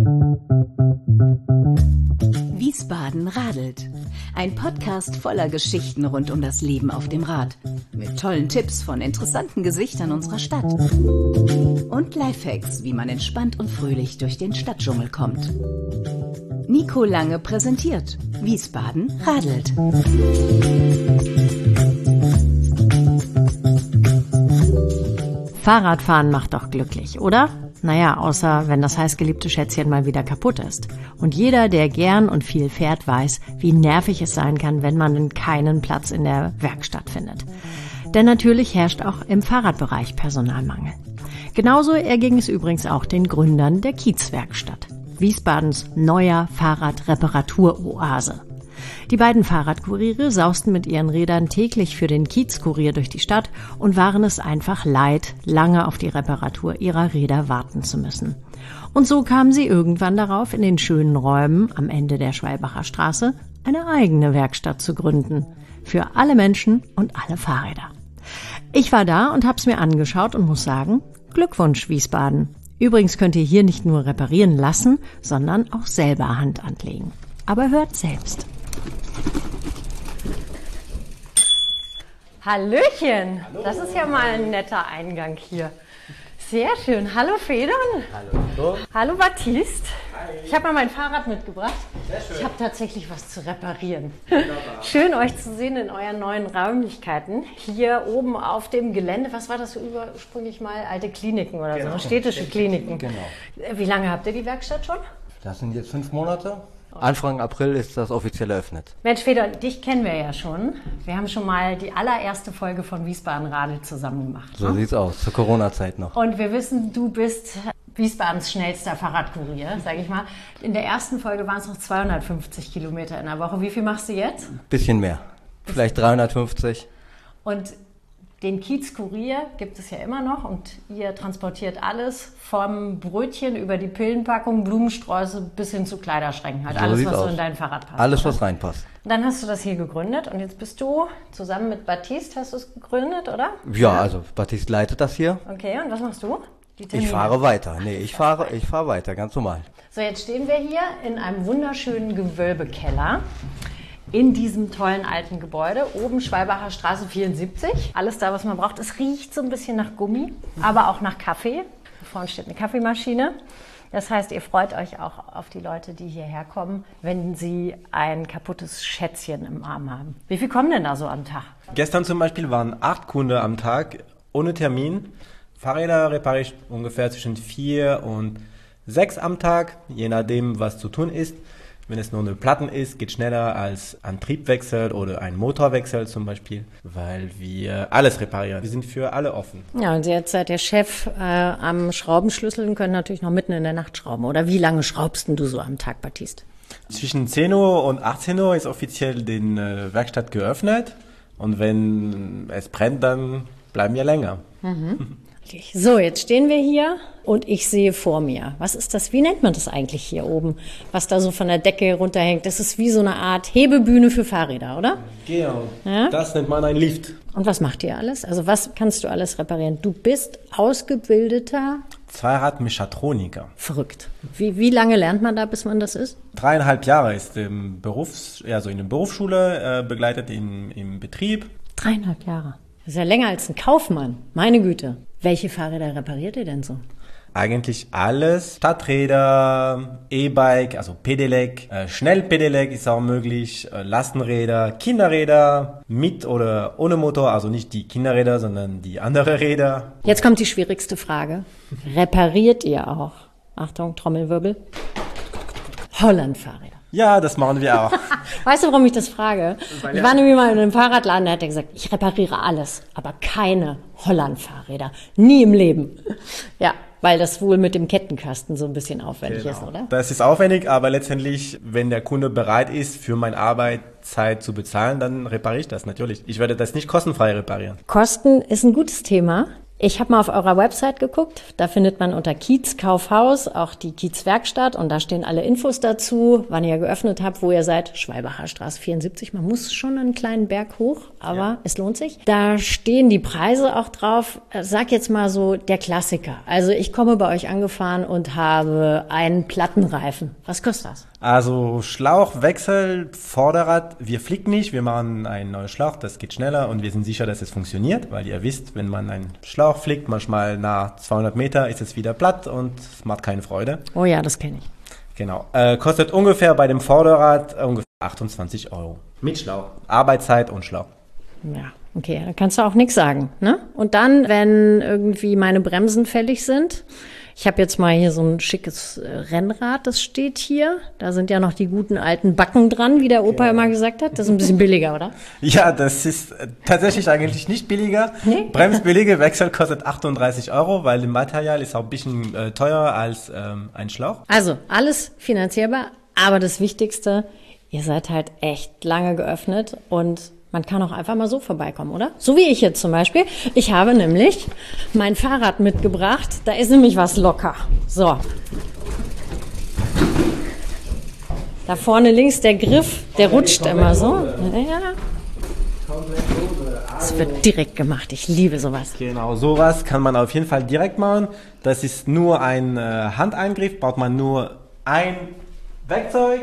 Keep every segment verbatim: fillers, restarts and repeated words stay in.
Wiesbaden radelt. Ein Podcast voller Geschichten rund um das Leben auf dem Rad. Mit tollen Tipps von interessanten Gesichtern unserer Stadt. Und Lifehacks, wie man entspannt und fröhlich durch den Stadtdschungel kommt. Nico Lange präsentiert Wiesbaden radelt. Fahrradfahren macht doch glücklich, oder? Naja, außer wenn das heißgeliebte Schätzchen mal wieder kaputt ist. Und jeder, der gern und viel fährt, weiß, wie nervig es sein kann, wenn man keinen Platz in der Werkstatt findet. Denn natürlich herrscht auch im Fahrradbereich Personalmangel. Genauso erging es übrigens auch den Gründern der Kiezwerkstatt, Wiesbadens neuer Fahrradreparaturoase. Die beiden Fahrradkuriere sausten mit ihren Rädern täglich für den Kiezkurier durch die Stadt und waren es einfach leid, lange auf die Reparatur ihrer Räder warten zu müssen. Und so kamen sie irgendwann darauf, in den schönen Räumen am Ende der Schwalbacher Straße eine eigene Werkstatt zu gründen. Für alle Menschen und alle Fahrräder. Ich war da und hab's mir angeschaut und muss sagen, Glückwunsch Wiesbaden. Übrigens könnt ihr hier nicht nur reparieren lassen, sondern auch selber Hand anlegen. Aber hört selbst. Hallöchen, Hallo. Das ist ja mal ein netter Eingang hier. Sehr schön. Hallo Fedon. Hallo. Hallo Baptiste. Hi. Ich habe mal mein Fahrrad mitgebracht. Sehr schön. Ich habe tatsächlich was zu reparieren. Wunderbar. Schön euch zu sehen in euren neuen Räumlichkeiten. Hier oben auf dem Gelände, was war das so ursprünglich mal? Alte Kliniken oder Genau. so, städtische Kliniken. Genau. Wie lange habt ihr die Werkstatt schon? Das sind jetzt fünf Monate. Anfang April ist das offiziell eröffnet. Mensch, Fedor, dich kennen wir ja schon. Wir haben schon mal die allererste Folge von Wiesbaden radelt zusammen gemacht. So sieht's aus, zur Corona-Zeit noch. Und wir wissen, du bist Wiesbadens schnellster Fahrradkurier, sage ich mal. In der ersten Folge waren es noch zweihundertfünfzig Kilometer in der Woche. Wie viel machst du jetzt? Bisschen mehr, vielleicht dreihundertfünfzig. Und den Kiezkurier gibt es ja immer noch und ihr transportiert alles vom Brötchen über die Pillenpackung, Blumensträuße bis hin zu Kleiderschränken. Halt So alles, sieht's was so aus. in dein Fahrrad passt. Alles, oder? was reinpasst. Und dann hast du das hier gegründet und jetzt bist du zusammen mit Baptiste, hast du es gegründet, oder? Ja, also Baptiste leitet das hier. Okay, und was machst du? Die Ich Termine. fahre weiter. Nee, ich fahre, ich fahre weiter, ganz normal. So, jetzt stehen wir hier in einem wunderschönen Gewölbekeller in diesem tollen alten Gebäude. Oben Schwalbacher Straße vierundsiebzig. Alles da, was man braucht. Es riecht so ein bisschen nach Gummi, aber auch nach Kaffee. Da vorne steht eine Kaffeemaschine. Das heißt, ihr freut euch auch auf die Leute, die hierher kommen, wenn sie ein kaputtes Schätzchen im Arm haben. Wie viel kommen denn da so am Tag? Gestern zum Beispiel waren acht Kunden am Tag ohne Termin. Fahrräder repariere ich ungefähr zwischen vier und sechs am Tag, je nachdem, was zu tun ist. Wenn es nur eine Platten ist, geht schneller als ein Triebwechsel oder ein Motorwechsel zum Beispiel, weil wir alles reparieren. Wir sind für alle offen. Ja, und jetzt seid ihr Chef äh, am Schraubenschlüssel und könnt natürlich noch mitten in der Nacht schrauben. Oder wie lange schraubst denn du so am Tag, Baptiste? Zwischen zehn Uhr und achtzehn Uhr ist offiziell die äh, Werkstatt geöffnet und wenn es brennt, dann bleiben wir länger. Mhm. So, jetzt stehen wir hier und ich sehe vor mir. Was ist das? Wie nennt man das eigentlich hier oben? Was da so von der Decke runterhängt? Das ist wie so eine Art Hebebühne für Fahrräder, oder? Genau, Ja? Das nennt man ein Lift. Und was macht ihr alles? Also was kannst du alles reparieren? Du bist ausgebildeter... Fahrradmechatroniker. Verrückt. Wie, wie lange lernt man da, bis man das ist? Dreieinhalb Jahre ist im Berufs, also in der Berufsschule äh, begleitet im, im Betrieb. Dreieinhalb Jahre. Das ist ja länger als ein Kaufmann. Meine Güte. Welche Fahrräder repariert ihr denn so? Eigentlich alles. Stadträder, E-Bike, also Pedelec, äh, Schnellpedelec ist auch möglich, äh, Lastenräder, Kinderräder, mit oder ohne Motor, also nicht die Kinderräder, sondern die anderen Räder. Jetzt kommt die schwierigste Frage. Repariert ihr auch? Achtung, Trommelwirbel. Holland-Fahrräder. Ja, das machen wir auch. Weißt du, warum ich das frage? Ich war nämlich mal in einem Fahrradladen, da hat er gesagt, ich repariere alles, aber keine Holland-Fahrräder. Nie im Leben. Ja, weil das wohl mit dem Kettenkasten so ein bisschen aufwendig Genau. ist, oder? Das ist aufwendig, aber letztendlich, wenn der Kunde bereit ist, für meine Arbeitszeit zu bezahlen, dann repariere ich das natürlich. Ich werde das nicht kostenfrei reparieren. Kosten ist ein gutes Thema. Ich habe mal auf eurer Website geguckt, da findet man unter Kiez Kaufhaus auch die Kiez Werkstatt und da stehen alle Infos dazu, wann ihr geöffnet habt, wo ihr seid, Schwalbacher Straße vierundsiebzig. Man muss schon einen kleinen Berg hoch, aber ja, es lohnt sich. Da stehen die Preise auch drauf. Sag jetzt mal so der Klassiker. Also ich komme bei euch angefahren und habe einen Plattenreifen. Was kostet das? Also Schlauchwechsel, Vorderrad, wir flicken nicht, wir machen einen neuen Schlauch, das geht schneller und wir sind sicher, dass es funktioniert, weil ihr wisst, wenn man einen Schlauch flickt, manchmal nach zweihundert Meter ist es wieder platt und es macht keine Freude. Oh ja, das kenne ich. Genau, äh, kostet ungefähr bei dem Vorderrad äh, ungefähr achtundzwanzig Euro. Mit Schlauch, Arbeitszeit und Schlauch. Ja, okay, da kannst du auch nichts sagen, ne? Und dann, wenn irgendwie meine Bremsen fällig sind, ich habe jetzt mal hier so ein schickes Rennrad, das steht hier. Da sind ja noch die guten alten Backen dran, wie der Opa immer gesagt hat. Das ist ein bisschen billiger, oder? Ja, das ist tatsächlich eigentlich nicht billiger. Nee? Bremsbeläge Wechsel kostet achtunddreißig Euro, weil das Material ist auch ein bisschen äh, teurer als ähm, ein Schlauch. Also alles finanzierbar, aber das Wichtigste, ihr seid halt echt lange geöffnet und man kann auch einfach mal so vorbeikommen, oder? So wie ich jetzt zum Beispiel. Ich habe nämlich mein Fahrrad mitgebracht. Da ist nämlich was locker. So. Da vorne links der Griff, der rutscht immer so. Ja. Das wird direkt gemacht. Ich liebe sowas. Genau, sowas kann man auf jeden Fall direkt machen. Das ist nur ein äh, Handeingriff. Braucht man nur ein Werkzeug.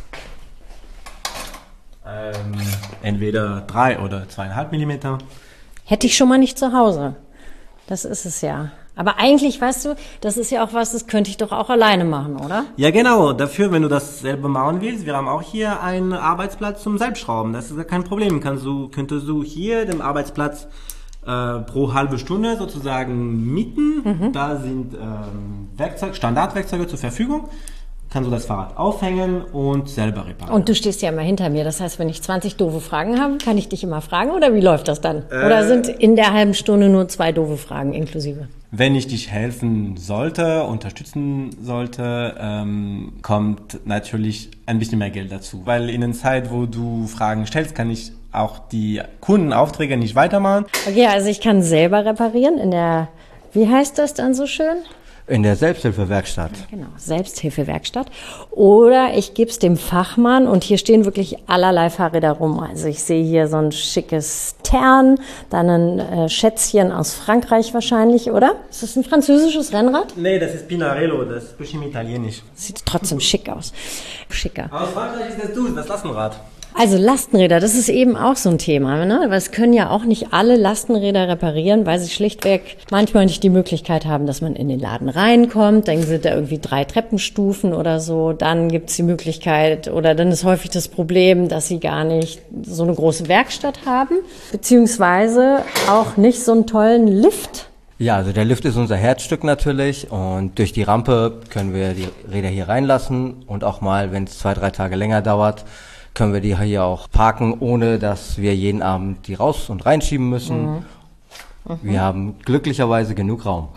Ähm, entweder drei oder zweieinhalb Millimeter. Hätte ich schon mal nicht zu Hause. Das ist es ja. Aber eigentlich, weißt du, das ist ja auch was, das könnte ich doch auch alleine machen, oder? Ja, genau. Dafür, wenn du das selber machen willst, wir haben auch hier einen Arbeitsplatz zum Selbstschrauben. Das ist ja kein Problem. Kannst du, könntest du hier den Arbeitsplatz äh, pro halbe Stunde sozusagen mieten. Mhm. Da sind ähm, Werkzeug, Standardwerkzeuge zur Verfügung. Kannst du das Fahrrad aufhängen und selber reparieren. Und du stehst ja immer hinter mir. Das heißt, wenn ich zwanzig doofe Fragen habe, kann ich dich immer fragen oder wie läuft das dann? Äh, oder sind in der halben Stunde nur zwei doofe Fragen inklusive? Wenn ich dich helfen sollte, unterstützen sollte, ähm, kommt natürlich ein bisschen mehr Geld dazu. Weil in der Zeit, wo du Fragen stellst, kann ich auch die Kundenaufträge nicht weitermachen. Okay, also ich kann selber reparieren in der, wie heißt das dann so schön? In der Selbsthilfewerkstatt. Genau, Selbsthilfewerkstatt. Oder ich gebe es dem Fachmann und hier stehen wirklich allerlei Fahrräder rum. Also ich sehe hier so ein schickes Tern, dann ein äh, Schätzchen aus Frankreich wahrscheinlich, oder? Ist das ein französisches Rennrad? Nee, das ist Pinarello, das ist ein bisschen italienisch. Sieht trotzdem schick aus. Schicker. Aus Frankreich ist das du, das Lastenrad. Also Lastenräder, das ist eben auch so ein Thema, ne? Weil es können ja auch nicht alle Lastenräder reparieren, weil sie schlichtweg manchmal nicht die Möglichkeit haben, dass man in den Laden reinkommt. Dann sind da irgendwie drei Treppenstufen oder so. Dann gibt es die Möglichkeit oder dann ist häufig das Problem, dass sie gar nicht so eine große Werkstatt haben, beziehungsweise auch nicht so einen tollen Lift. Ja, also der Lift ist unser Herzstück natürlich und durch die Rampe können wir die Räder hier reinlassen und auch mal, wenn es zwei, drei Tage länger dauert, können wir die hier auch parken, ohne dass wir jeden Abend die raus- und reinschieben müssen. Mhm. Mhm. Wir haben glücklicherweise genug Raum.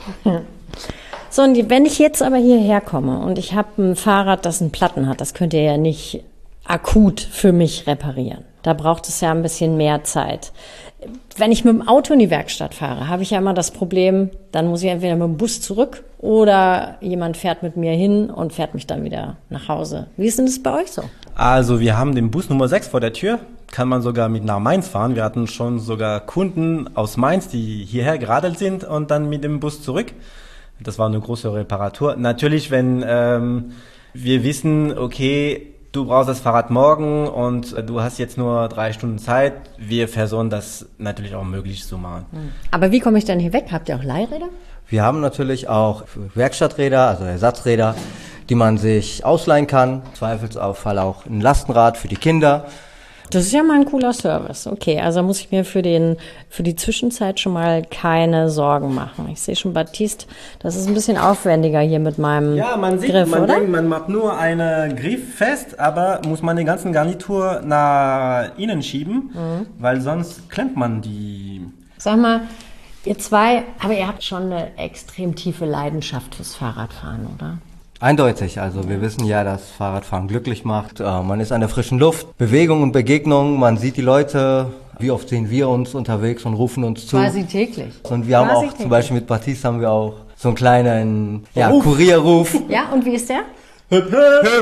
So, und wenn ich jetzt aber hierher komme und ich habe ein Fahrrad, das einen Platten hat, das könnt ihr ja nicht akut für mich reparieren. Da braucht es ja ein bisschen mehr Zeit. Wenn ich mit dem Auto in die Werkstatt fahre, habe ich ja immer das Problem, dann muss ich entweder mit dem Bus zurück oder jemand fährt mit mir hin und fährt mich dann wieder nach Hause. Wie ist denn das bei euch so? Also wir haben den Bus Nummer sechs vor der Tür, kann man sogar mit nach Mainz fahren. Wir hatten schon sogar Kunden aus Mainz, die hierher geradelt sind und dann mit dem Bus zurück. Das war eine große Reparatur. Natürlich, wenn ähm, wir wissen, okay, du brauchst das Fahrrad morgen und du hast jetzt nur drei Stunden Zeit, wir versuchen das natürlich auch möglich zu machen. Aber wie komme ich dann hier weg? Habt ihr auch Leihräder? Wir haben natürlich auch Werkstatträder, also Ersatzräder, die man sich ausleihen kann. Im Zweifelsfall auch ein Lastenrad für die Kinder. Das ist ja mal ein cooler Service. Okay, also muss ich mir für den für die Zwischenzeit schon mal keine Sorgen machen. Ich sehe schon, Baptiste, das ist ein bisschen aufwendiger hier mit meinem Griff, ja, man sieht, Griff, man oder? denkt, man macht nur einen Griff fest, aber muss man den ganzen Garnitur nach innen schieben, mhm. weil sonst klemmt man die. Sag mal, ihr zwei, aber ihr habt schon eine extrem tiefe Leidenschaft fürs Fahrradfahren, oder? Eindeutig, also wir wissen ja, dass Fahrradfahren glücklich macht. Äh, man ist an der frischen Luft, Bewegung und Begegnung, man sieht die Leute Wie oft sehen wir uns unterwegs und rufen uns zu? Quasi täglich. Und wir haben Quasi auch täglich. zum Beispiel mit Baptiste haben wir auch so einen kleinen ja, Ruf. Kurierruf. Ja, und wie ist der? Hüp, hüp,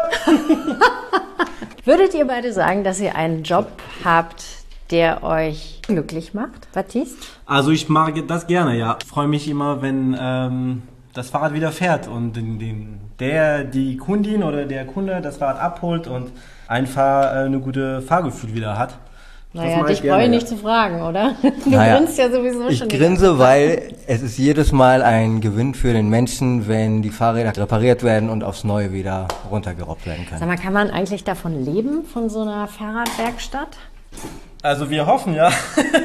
hüp. Würdet ihr beide sagen, dass ihr einen Job habt, der euch glücklich macht, Baptiste? Also ich mag das gerne, ja. Ich freue mich immer, wenn ähm, das Fahrrad wieder fährt und den, den, der, die Kundin oder der Kunde das Fahrrad abholt und einfach äh, eine gute Fahrgefühl wieder hat. Das Naja, mag ich dich gerne, brauche ich ja. nicht zu fragen, oder? Du Naja, grinst ja sowieso Ich schon. die grinse, weil es ist jedes Mal ein Gewinn für den Menschen, wenn die Fahrräder repariert werden und aufs Neue wieder runtergerobbt werden Sag können. mal, kann man eigentlich davon leben, von so einer Fahrradwerkstatt? Also wir hoffen, ja.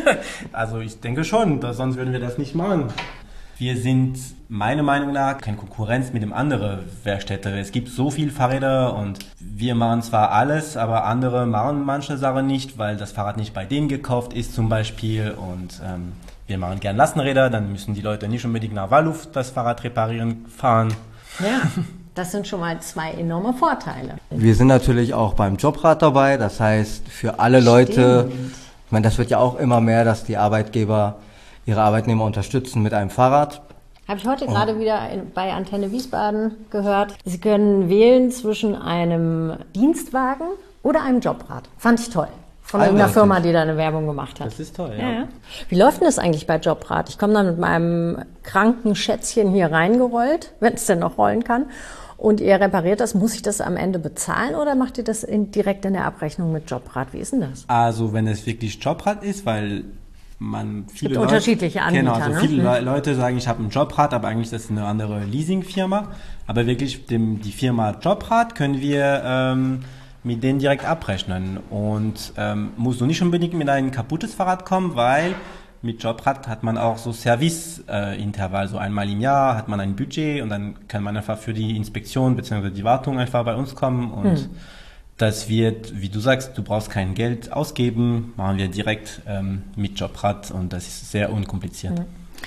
Also ich denke schon, dass sonst würden wir das nicht machen. Wir sind meiner Meinung nach keine Konkurrenz mit dem anderen Werkstätte. Es gibt so viele Fahrräder und wir machen zwar alles, aber andere machen manche Sachen nicht, weil das Fahrrad nicht bei denen gekauft ist zum Beispiel. Und ähm, wir machen gern Lastenräder, dann müssen die Leute nicht unbedingt nach Walluf das Fahrrad reparieren fahren. Ja, das sind schon mal zwei enorme Vorteile. Wir sind natürlich auch beim Jobrad dabei, das heißt für alle Leute, ich meine, das wird ja auch immer mehr, dass die Arbeitgeber ihre Arbeitnehmer unterstützen mit einem Fahrrad. Habe ich heute gerade wieder in, bei Antenne Wiesbaden gehört. Sie können wählen zwischen einem Dienstwagen oder einem Jobrad. Fand ich toll. Von irgendeiner Eindeutig. Firma, die da eine Werbung gemacht hat. Das ist toll, Ja, ja. ja. Wie läuft denn das eigentlich bei Jobrad? Ich komme dann mit meinem kranken Schätzchen hier reingerollt, wenn es denn noch rollen kann. Und ihr repariert das. Muss ich das am Ende bezahlen oder macht ihr das in, direkt in der Abrechnung mit Jobrad? Wie ist denn das? Also wenn es wirklich Jobrad ist, weil man viele gibt Leute, unterschiedliche Anbieter, genau, also ne? viele Mhm. Le- Leute sagen, ich habe ein Jobrad, aber eigentlich ist das eine andere Leasingfirma. Aber wirklich dem, die Firma Jobrad können wir ähm, mit denen direkt abrechnen und ähm, musst du nicht unbedingt mit einem kaputtes Fahrrad kommen, weil mit Jobrad hat man auch so Serviceintervall, so einmal im Jahr hat man ein Budget und dann kann man einfach für die Inspektion bzw. die Wartung einfach bei uns kommen und Hm. das wird, wie du sagst, du brauchst kein Geld ausgeben, machen wir direkt ähm, mit Jobrad und das ist sehr unkompliziert.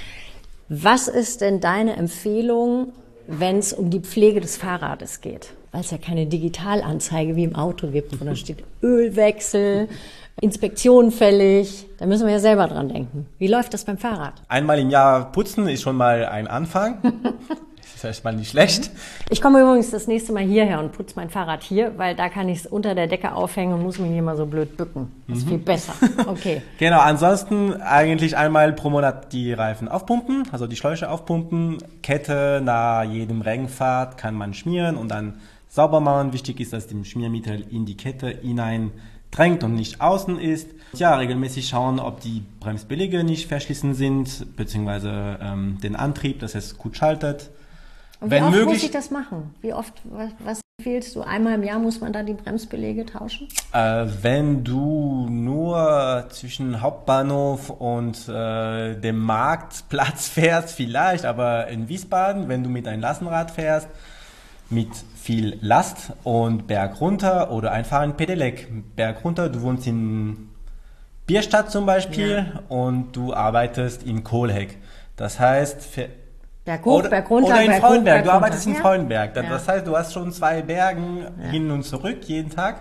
Was ist denn deine Empfehlung, wenn es um die Pflege des Fahrrades geht? Weil es ja keine Digitalanzeige wie im Auto gibt, wo da steht Ölwechsel, Inspektion fällig. Da müssen wir ja selber dran denken. Wie läuft das beim Fahrrad? Einmal im Jahr putzen ist schon mal ein Anfang. Das ist erstmal nicht schlecht. Ich komme übrigens das nächste Mal hierher und putze mein Fahrrad hier, weil da kann ich es unter der Decke aufhängen und muss mich nicht immer so blöd bücken. Das ist viel besser. Okay. Genau, ansonsten eigentlich einmal pro Monat die Reifen aufpumpen, also die Schläuche aufpumpen, Kette nach jedem Regenfahrt kann man schmieren und dann sauber machen. Wichtig ist, dass das Schmiermittel in die Kette hinein drängt und nicht außen ist. Ja, regelmäßig schauen, ob die Bremsbeläge nicht verschlissen sind, beziehungsweise ähm, den Antrieb, dass es gut schaltet. Und wie Wenn oft möglich, muss ich das machen? Wie oft, was, was empfiehlst du? Einmal im Jahr muss man da die Bremsbeläge tauschen? Äh, wenn du nur zwischen Hauptbahnhof und äh, dem Marktplatz fährst, vielleicht, aber in Wiesbaden, wenn du mit einem Lastenrad fährst, mit viel Last und Berg runter oder einfach ein Pedelec. Berg runter, du wohnst in Bierstadt zum Beispiel Ja. und du arbeitest in Kohlheck. Das heißt, für Berg hoch, oder, Berg runter, oder in Berg hoch, Frauenberg. Berg Du runter. arbeitest in Ja. Frauenberg. Das, Ja. das heißt, du hast schon zwei Bergen Ja. hin und zurück jeden Tag.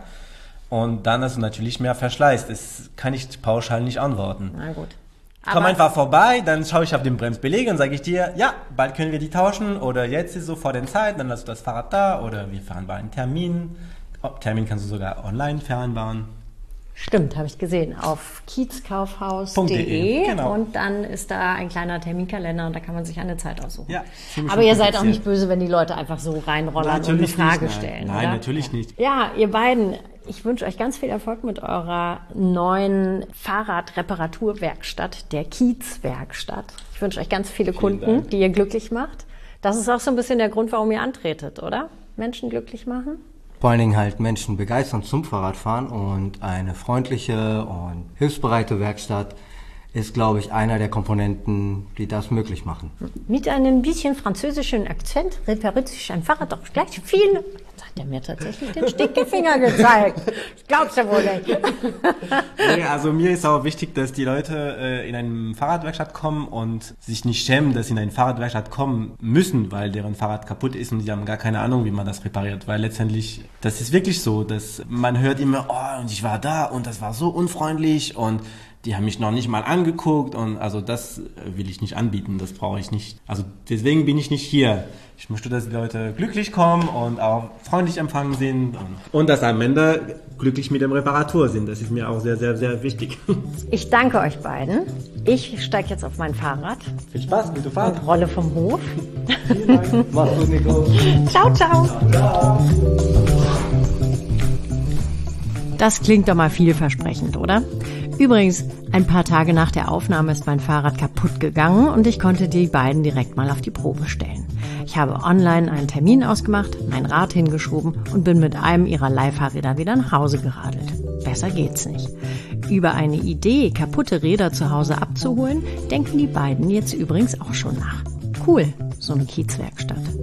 Und dann hast du natürlich mehr Verschleiß. Das kann ich pauschal nicht antworten. Na gut. Komm Aber- einfach vorbei, dann schaue ich auf den Bremsbeleg und sage ich dir, ja, bald können wir die tauschen oder jetzt ist so vor der Zeit, dann lässt du das Fahrrad da oder wir vereinbaren einen Termin. Oh, Termin kannst du sogar online vereinbaren. Stimmt, habe ich gesehen. Auf kiezkaufhaus punkt Punkt de de, genau. und dann ist da ein kleiner Terminkalender und da kann man sich eine Zeit aussuchen. Ja, ziemlich Aber ihr seid auch unkompliziert. nicht böse, wenn die Leute einfach so reinrollern und eine Frage nicht, nein. stellen, Nein, oder? natürlich nicht. Ja, ihr beiden, ich wünsche euch ganz viel Erfolg mit eurer neuen Fahrradreparaturwerkstatt, der Kiezwerkstatt. Ich wünsche euch ganz viele Kunden, Dank. die ihr glücklich macht. Das ist auch so ein bisschen der Grund, warum ihr antretet, oder? Menschen glücklich machen? Vor allen Dingen halt Menschen begeistern zum Fahrradfahren und eine freundliche und hilfsbereite Werkstatt ist, glaube ich, einer der Komponenten, die das möglich machen. Mit einem bisschen französischen Akzent repariert sich ein Fahrrad doch gleich viel. Jetzt hat er mir tatsächlich den Stinkefinger gezeigt. Das glaubst du wohl nicht. Nee, also mir ist auch wichtig, dass die Leute äh, in eine Fahrradwerkstatt kommen und sich nicht schämen, dass sie in eine Fahrradwerkstatt kommen müssen, weil deren Fahrrad kaputt ist und sie haben gar keine Ahnung, wie man das repariert. Weil letztendlich, das ist wirklich so, dass man hört immer, oh, und ich war da und das war so unfreundlich und die haben mich noch nicht mal angeguckt und also das will ich nicht anbieten, das brauche ich nicht. Also deswegen bin ich nicht hier. Ich möchte, dass die Leute glücklich kommen und auch freundlich empfangen sind und, und dass am Ende glücklich mit dem Reparatur sind. Das ist mir auch sehr, sehr, sehr wichtig. Ich danke euch beiden. Ich steige jetzt auf mein Fahrrad. Viel Spaß, gute Fahrt. Und rolle vom Hof. Vielen Dank. Mach's gut, Nico. Ciao, ciao. Ciao. Das klingt doch mal vielversprechend, oder? Übrigens, ein paar Tage nach der Aufnahme ist mein Fahrrad kaputt gegangen und ich konnte die beiden direkt mal auf die Probe stellen. Ich habe online einen Termin ausgemacht, mein Rad hingeschoben und bin mit einem ihrer Leihfahrräder wieder nach Hause geradelt. Besser geht's nicht. Über eine Idee, kaputte Räder zu Hause abzuholen, denken die beiden jetzt übrigens auch schon nach. Cool, so eine Kiezwerkstatt.